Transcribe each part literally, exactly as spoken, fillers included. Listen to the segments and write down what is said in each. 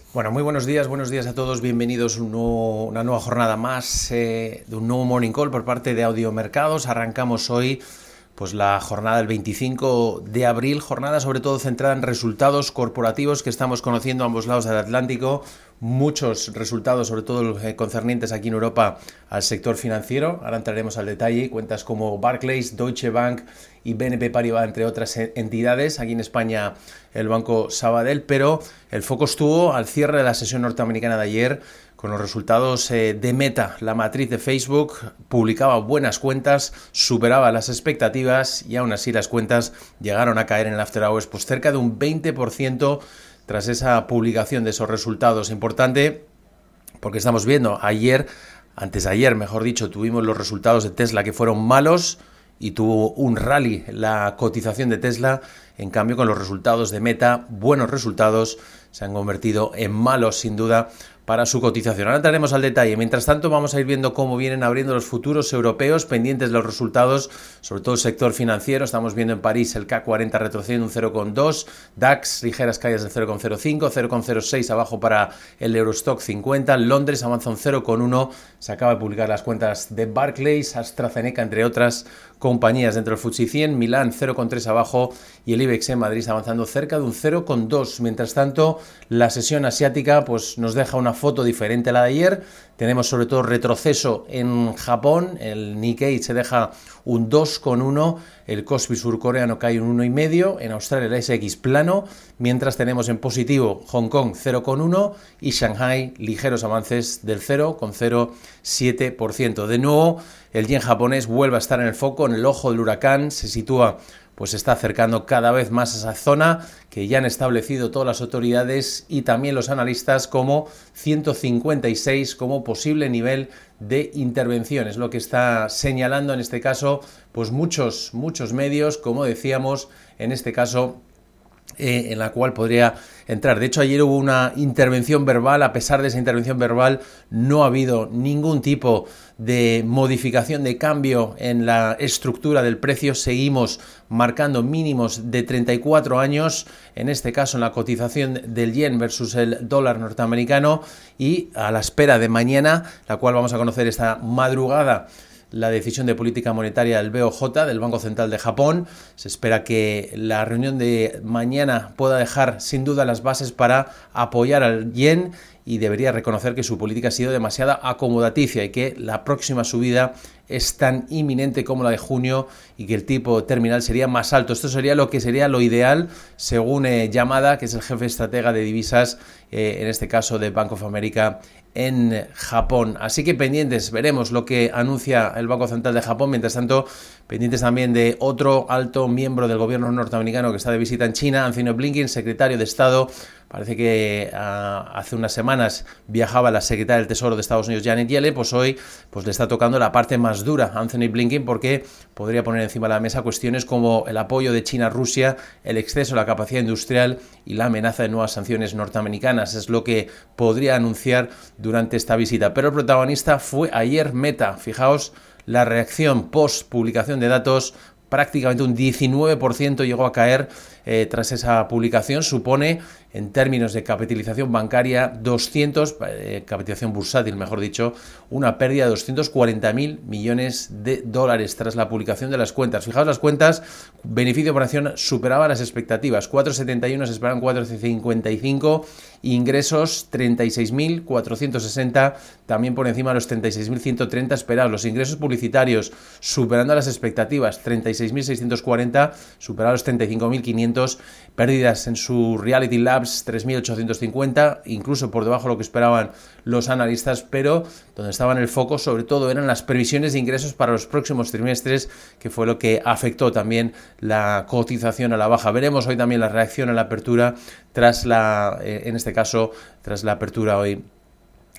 Bueno, muy buenos días, buenos días a todos, bienvenidos a un nuevo, una nueva jornada más eh, de un nuevo Morning Call por parte de Audio Mercados. Arrancamos hoy pues la jornada del veinticinco de abril, jornada sobre todo centrada en resultados corporativos que estamos conociendo a ambos lados del Atlántico. Muchos resultados, sobre todo eh, concernientes aquí en Europa al sector financiero. Ahora entraremos al detalle. Cuentas como Barclays, Deutsche Bank y B N P Paribas, entre otras entidades. Aquí en España el Banco Sabadell, pero el foco estuvo al cierre de la sesión norteamericana de ayer con los resultados eh, de Meta. La matriz de Facebook publicaba buenas cuentas, superaba las expectativas y aún así las cuentas llegaron a caer en el After Hours pues cerca de un veinte por ciento tras esa publicación de esos resultados. Importante porque estamos viendo ayer, antes de ayer mejor dicho, tuvimos los resultados de Tesla que fueron malos y tuvo un rally la cotización de Tesla. En cambio, con los resultados de Meta, buenos resultados, se han convertido en malos sin duda para su cotización. Ahora entraremos al detalle. Mientras tanto, vamos a ir viendo cómo vienen abriendo los futuros europeos, pendientes de los resultados, sobre todo el sector financiero. Estamos viendo en París el C A C cuarenta retrocediendo un cero coma dos, DAX ligeras caídas del cero coma cero cinco, cero coma cero seis abajo para el Eurostock cincuenta, Londres avanza un cero coma uno, se acaba de publicar las cuentas de Barclays, AstraZeneca, entre otras compañías dentro del F T S E cien, Milán cero coma tres abajo y el IBEX en Madrid avanzando cerca de un cero coma dos. Mientras tanto, la sesión asiática pues nos deja una foto diferente a la de ayer. Tenemos sobre todo retroceso en Japón, el Nikkei se deja un dos coma uno, el Kospi surcoreano cae un uno coma cinco, en Australia el A S X plano, mientras tenemos en positivo Hong Kong cero coma uno y Shanghai ligeros avances del cero coma cero siete por ciento. De nuevo, el yen japonés vuelve a estar en el foco, en el ojo del huracán, se sitúa pues se está acercando cada vez más a esa zona que ya han establecido todas las autoridades y también los analistas como ciento cincuenta y seis como posible nivel de intervención. Es lo que está señalando en este caso pues muchos, muchos medios, como decíamos, en este caso Eh, en la cual podría entrar. De hecho, ayer hubo una intervención verbal. A pesar de esa intervención verbal, no ha habido ningún tipo de modificación, de cambio en la estructura del precio. Seguimos marcando mínimos de treinta y cuatro años, en este caso en la cotización del yen versus el dólar norteamericano, y a la espera de mañana, la cual vamos a conocer esta madrugada, la decisión de política monetaria del B O J, del Banco Central de Japón. Se espera que la reunión de mañana pueda dejar sin duda las bases para apoyar al yen y debería reconocer que su política ha sido demasiado acomodaticia y que la próxima subida es tan inminente como la de junio y que el tipo terminal sería más alto. Esto sería lo que sería lo ideal según eh, Yamada, que es el jefe estratega de divisas, eh, en este caso de Bank of America en Japón. Así que pendientes, veremos lo que anuncia el Banco Central de Japón. Mientras tanto, pendientes también de otro alto miembro del gobierno norteamericano que está de visita en China, Anthony Blinken, secretario de Estado. Parece que uh, hace unas semanas viajaba la secretaria del Tesoro de Estados Unidos, Janet Yellen, pues hoy pues le está tocando la parte más dura a Anthony Blinken, porque podría poner encima de la mesa cuestiones como el apoyo de China a Rusia, el exceso de la capacidad industrial y la amenaza de nuevas sanciones norteamericanas. Es lo que podría anunciar durante esta visita. Pero el protagonista fue ayer Meta. Fijaos la reacción post publicación de datos. Prácticamente un diecinueve por ciento llegó a caer eh, tras esa publicación. Supone, en términos de capitalización bancaria, doscientos, eh, capitalización bursátil, mejor dicho, una pérdida de doscientos cuarenta mil millones de dólares tras la publicación de las cuentas. Fijaos las cuentas, beneficio por acción superaba las expectativas. cuatro coma setenta y uno, se esperaban cuatro coma cincuenta y cinco, ingresos treinta y seis mil cuatrocientos sesenta, también por encima de los treinta y seis mil ciento treinta esperados. Los ingresos publicitarios superando las expectativas, treinta y seis mil seiscientos cuarenta, superados los treinta y cinco mil quinientos, pérdidas en su Reality Labs tres mil ochocientos cincuenta, incluso por debajo de lo que esperaban los analistas, pero donde estaba en el foco sobre todo eran las previsiones de ingresos para los próximos trimestres, que fue lo que afectó también la cotización a la baja. Veremos hoy también la reacción a la apertura tras la, eh, en este caso, tras la apertura hoy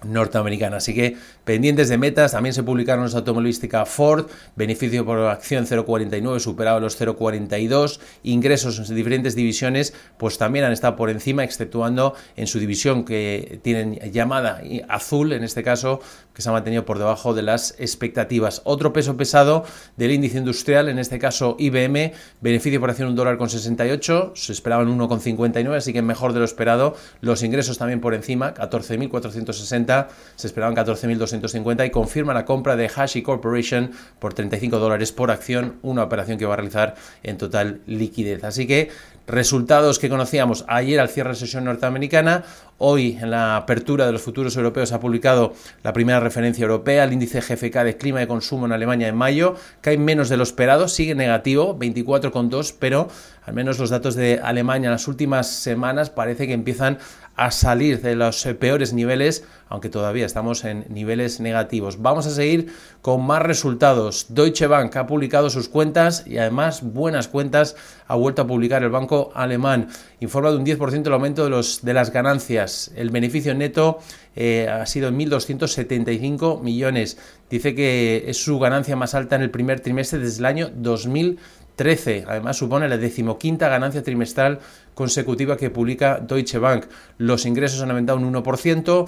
norteamericana. Así que pendientes de metas, también se publicaron los automovilística Ford, beneficio por acción cero coma cuarenta y nueve, superado los cero coma cuarenta y dos, ingresos en diferentes divisiones pues también han estado por encima, exceptuando en su división que tienen llamada azul, en este caso, que se ha mantenido por debajo de las expectativas. Otro peso pesado del índice industrial, en este caso I B M, beneficio por acción un dólar con sesenta y ocho, se esperaban uno con cincuenta y nueve, así que mejor de lo esperado. Los ingresos también por encima, catorce mil cuatrocientos sesenta, se esperaban catorce mil doscientos cincuenta, y confirma la compra de Hashi Corporation por treinta y cinco dólares por acción, una operación que va a realizar en total liquidez. Así que resultados que conocíamos ayer al cierre de sesión norteamericana. Hoy, en la apertura de los futuros europeos, se ha publicado la primera referencia europea, el índice G F K de clima de consumo en Alemania en mayo, cae menos de lo esperado, sigue negativo, veinticuatro coma dos, pero al menos los datos de Alemania en las últimas semanas parece que empiezan a salir de los peores niveles, aunque todavía estamos en niveles negativos. Vamos a seguir con más resultados. Deutsche Bank ha publicado sus cuentas y además buenas cuentas ha vuelto a publicar el banco alemán. Informa de un diez por ciento el aumento de, los, de las ganancias. El beneficio neto eh, ha sido en mil doscientos setenta y cinco millones. Dice que es su ganancia más alta en el primer trimestre desde el año dos mil trece. Además, supone la decimoquinta ganancia trimestral consecutiva que publica Deutsche Bank. Los ingresos han aumentado un uno por ciento.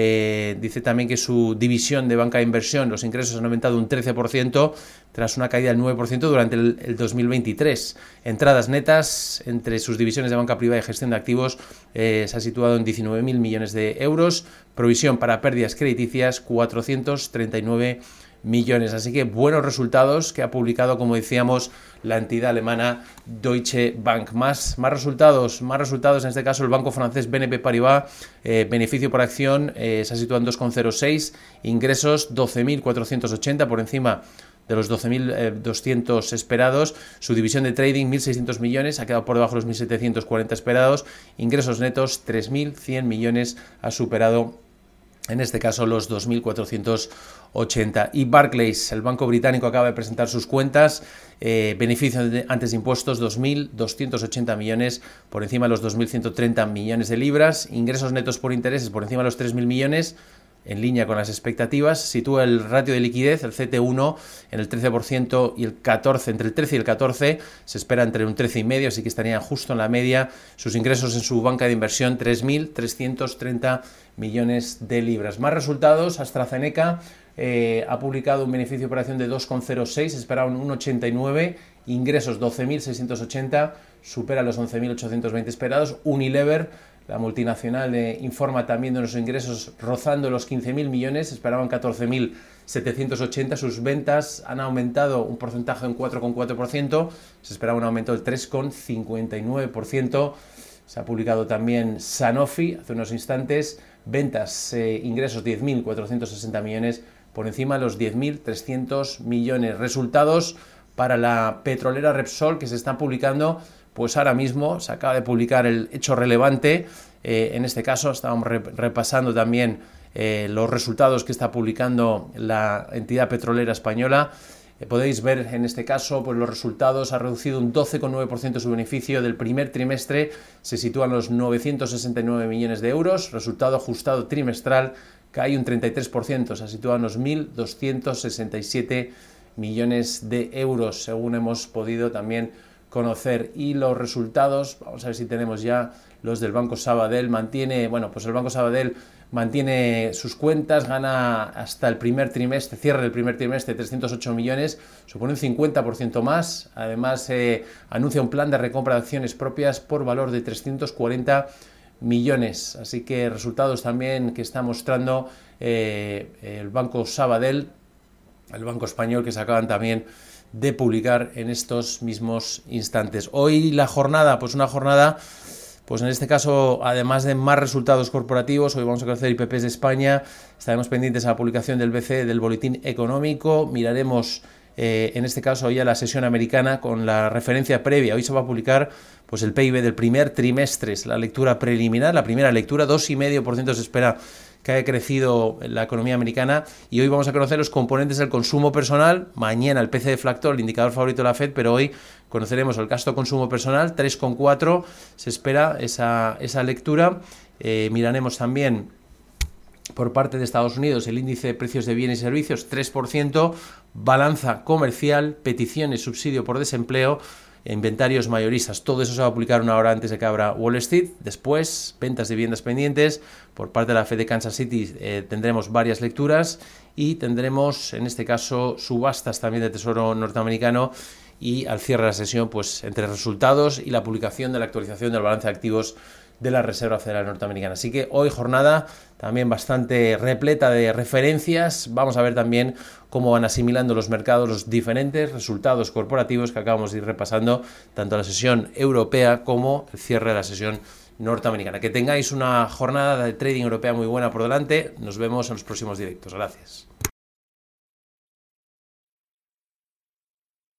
Eh, dice también que su división de banca de inversión, los ingresos han aumentado un trece por ciento tras una caída del nueve por ciento durante el, el dos mil veintitrés. Entradas netas entre sus divisiones de banca privada y gestión de activos eh, se ha situado en diecinueve mil millones de euros. Provisión para pérdidas crediticias, cuatrocientos treinta y nueve millones. Así que buenos resultados que ha publicado, como decíamos, la entidad alemana Deutsche Bank. Más, más resultados, más resultados en este caso el banco francés B N P Paribas, eh, beneficio por acción eh, se ha situado en dos coma cero seis, ingresos doce mil cuatrocientos ochenta, por encima de los doce mil doscientos esperados. Su división de trading, mil seiscientos millones, ha quedado por debajo de los mil setecientos cuarenta esperados. Ingresos netos, tres mil cien millones, ha superado en este caso los dos mil cuatrocientos ochenta. Y Barclays, el banco británico, acaba de presentar sus cuentas, eh, beneficio de, antes de impuestos dos mil doscientos ochenta millones, por encima de los dos mil ciento treinta millones de libras, ingresos netos por intereses por encima de los tres mil millones, en línea con las expectativas. Sitúa el ratio de liquidez, el C T uno, en el trece por ciento y el catorce por ciento, entre el trece y el catorce por ciento, se espera entre un trece coma cinco por ciento, así que estarían justo en la media. Sus ingresos en su banca de inversión, tres mil trescientos treinta millones de libras. Más resultados, AstraZeneca eh, ha publicado un beneficio por acción de dos coma cero seis, esperaban un uno coma ochenta y nueve, ingresos doce mil seiscientos ochenta, supera los once mil ochocientos veinte esperados. Unilever, la multinacional, eh, informa también de unos ingresos rozando los quince mil millones, esperaban catorce mil setecientos ochenta, sus ventas han aumentado un porcentaje de un cuatro coma cuatro por ciento, se esperaba un aumento del tres coma cincuenta y nueve por ciento. Se ha publicado también Sanofi hace unos instantes, ventas, eh, ingresos diez mil cuatrocientos sesenta millones, por encima de los diez mil trescientos millones. Resultados para la petrolera Repsol, que se están publicando. Pues ahora mismo se acaba de publicar el hecho relevante. Eh, en este caso estábamos re repasando también eh, los resultados que está publicando la entidad petrolera española. Eh, podéis ver en este caso pues los resultados. Ha reducido un doce coma nueve por ciento su beneficio del primer trimestre. Se sitúan los novecientos sesenta y nueve millones de euros. Resultado ajustado trimestral cae un treinta y tres por ciento. Se sitúa en los mil doscientos sesenta y siete millones de euros, según hemos podido también conocer. Y los resultados, vamos a ver si tenemos ya los del Banco Sabadell. Mantiene, bueno, pues el Banco Sabadell mantiene sus cuentas, gana hasta el primer trimestre, cierre del primer trimestre, trescientos ocho millones, supone un cincuenta por ciento más. Además, eh, anuncia un plan de recompra de acciones propias por valor de trescientos cuarenta millones. Así que resultados también que está mostrando eh, el Banco Sabadell, el banco español, que se acaban también de publicar en estos mismos instantes. Hoy la jornada, pues una jornada, pues en este caso, además de más resultados corporativos, hoy vamos a conocer I P Pes de España, estaremos pendientes a la publicación del B C E, del Boletín Económico, miraremos eh, en este caso ya la sesión americana con la referencia previa. Hoy se va a publicar pues el P I B del primer trimestre, es la lectura preliminar, la primera lectura, dos coma cinco por ciento se espera que haya crecido la economía americana, y hoy vamos a conocer los componentes del consumo personal. Mañana el P C deflactor, el indicador favorito de la Fed, pero hoy conoceremos el gasto consumo personal, tres coma cuatro, se espera esa, esa lectura. Eh, miraremos también Por parte de Estados Unidos, el índice de precios de bienes y servicios tres por ciento, balanza comercial, peticiones, subsidio por desempleo, inventarios mayoristas. Todo eso se va a publicar una hora antes de que abra Wall Street. Después, ventas de viviendas pendientes. Por parte de la Fed de Kansas City eh, tendremos varias lecturas y tendremos, en este caso, subastas también de Tesoro norteamericano. Y al cierre de la sesión, pues entre resultados y la publicación de la actualización del balance de activos de la Reserva Federal Norteamericana. Así que hoy jornada también bastante repleta de referencias. Vamos a ver también cómo van asimilando los mercados los diferentes resultados corporativos que acabamos de ir repasando, tanto la sesión europea como el cierre de la sesión norteamericana. Que tengáis una jornada de trading europea muy buena por delante. Nos vemos en los próximos directos. Gracias.